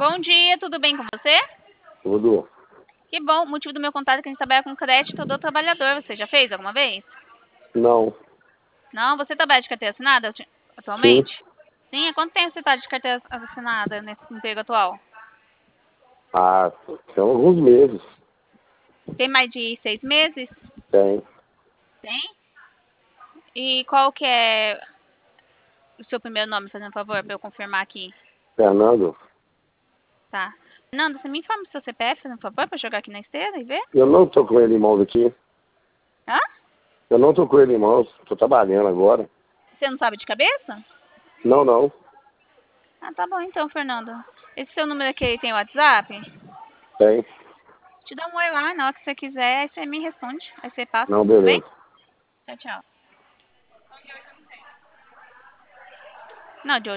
Bom dia, tudo bem com você? Tudo. Que bom, o motivo do meu contato é que a gente trabalha com crédito do trabalhador. Você já fez alguma vez? Não. Não? Você trabalha de carteira assinada Sim. atualmente? Sim, há quanto tempo você está de carteira assinada nesse emprego atual? Ah, tem alguns meses. Tem mais de 6 meses? Tem. Tem? E qual que é o seu primeiro nome, fazendo favor, para eu confirmar aqui? Fernando, Tá. Fernando, você me informa o seu CPF, fazendo favor, para jogar aqui na esteira e ver? eu não tô com ele em mãos aqui. Hã? Eu não tô com ele em mãos. Tô trabalhando agora. Você não sabe de cabeça? Não, não. Ah, tá bom então, Fernando. Esse seu número aqui tem WhatsApp? Tem. Te dá um oi lá, na hora que você quiser, aí você me responde. Aí você passa, Não, tudo bem? beleza. Tchau, tchau. Não, de